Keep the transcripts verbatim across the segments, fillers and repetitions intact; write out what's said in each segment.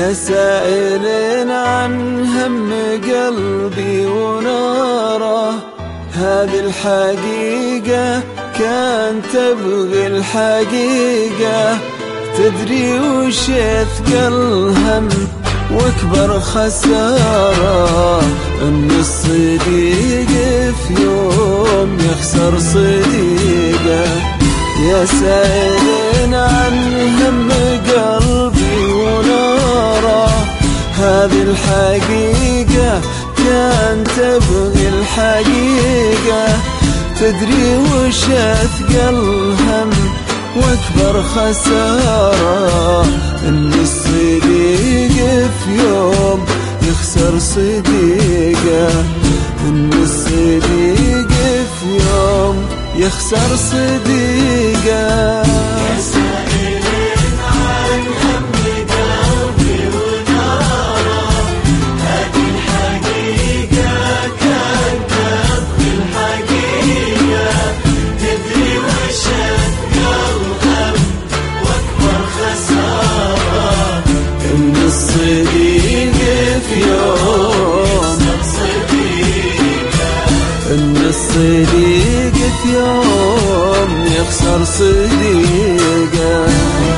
يا سائل عن هم قلبي وناره، هذه الحقيقة كان تبغي الحقيقة، تدري وش يثقل هم واكبر خسارة، ان الصديق في يوم يخسر صديقه. يا سائل عن هم قلبي وناره، هذه الحقيقة كان تبغي الحقيقة، تدري وش أثقل هم واكبر خسارة، ان الصديق في يوم يخسر صديقه، ان الصديق في يوم يخسر صديقه. يا سائلين عن هم قلبي وناره، هذه الحقيقة كان تبغي الحقيقة، تدري وش أثقل هم واكبر خسارة، ان الصديق في يوم ان الصديق في يوم يخسر صديقه.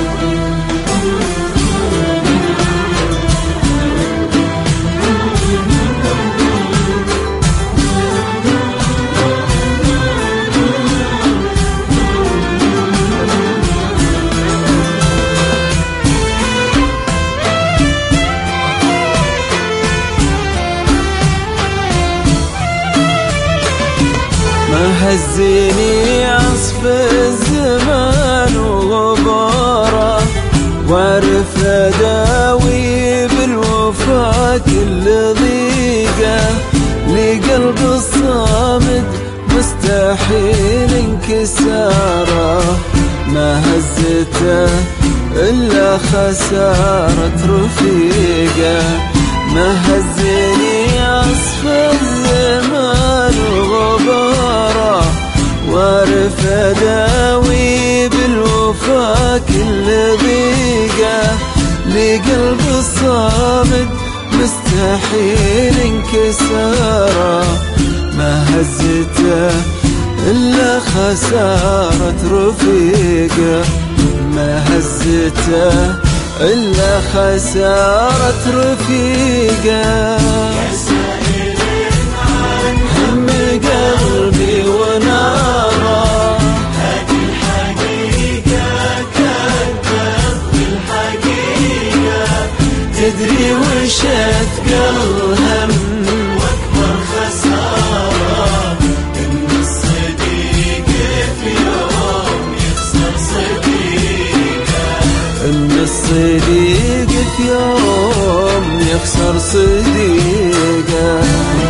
هزني عصف الزمان وغباره، وعرف اداوي بالوفا كل ضيقه، لقلب الصامد مستحيل انكساره، ما هزته الا خساره رفيقه. ما هزني عصف الزمان وغباره، وعرف اداوي بالوفا كل ضيقه، لقلب الصامد مستحيل انكساره، ما هزته الا خساره رفيقه، ما هزته إلا خسارة رفيقه. يا سائلين عن هم قلبي وناره، هذه الحقيقة كان تبغي الحقيقة، تدري وش أثقل هم واكبر خسارة، ان الصديق في يوم يخسر صديقه، ان الصديق في يوم يخسر صديقه.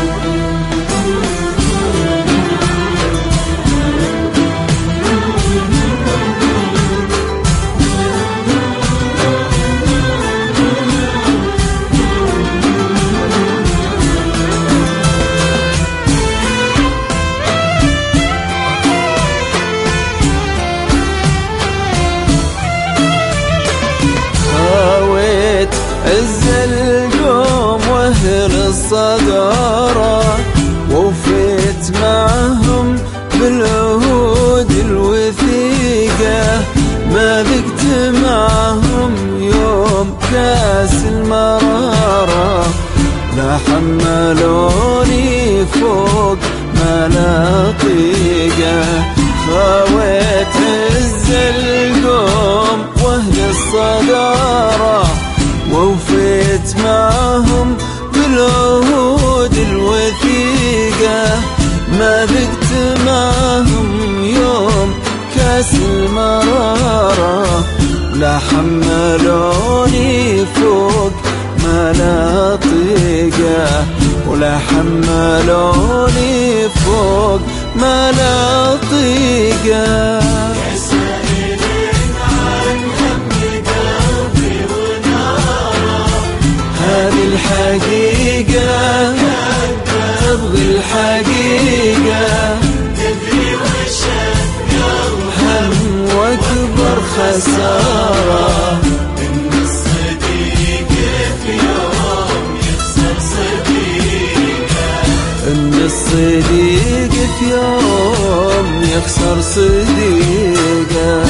عز القوم واهل الصدارة، ووفيت معهم بالعهود الوثيقة، ما ذقت معهم يوم كاس المرارة، لا حملوني فوق ما لا طيقة، خاويت عز القوم واهل الصدارة، ووفيت معهم بالعهود الوثيقة، ما ذقت معهم يوم كاس المرارة، لا حملوني فوق ما لا طيقة، ولا حملوني فوق ما لا طيقة. يا سائلين عن هم قلبي وناره، هذه الحقيقة تبغي الحقيقة، تدري وش أثقل هم واكبر خسارة، ان الصديق الصديق في يوم يخسر صديقه.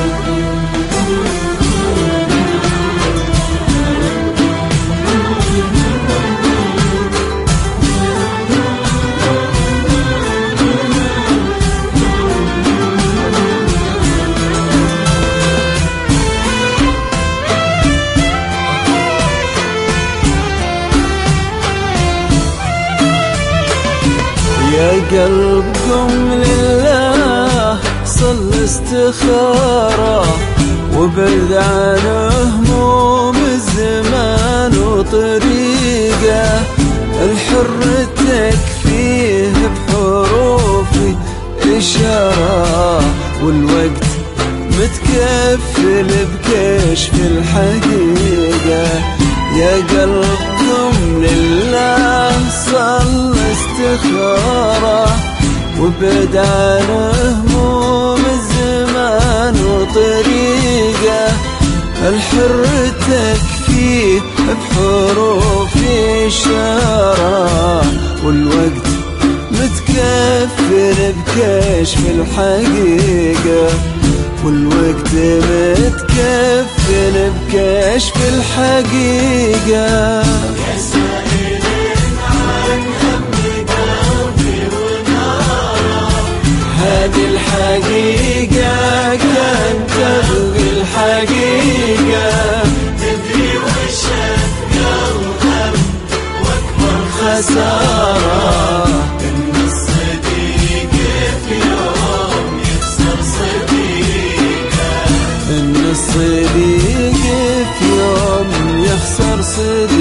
يا قلب قم لله صل استخارة، وبعد عن هموم الزمان وطريقه. الحر تكفيه بحروفي إشارة، والوقت متكفل بكشف الحقيقة. يا قلب قم لله صل استخارة، وبعد عن هموم الزمان وطريقه. الحر تكفيه بحروف إشارة، والوقت متكفل بكشف الحقيقة. والوقت متكفل بكشف الحقيقة. يا سائلين عن هم قلبي وناره، هذه الحقيقة كان تبغي الحقيقة. تدري وش الهم واكبر خسارة، إن الصديق في يوم يخسر صديقه. إن الصديق في يوم يخسر صديقه.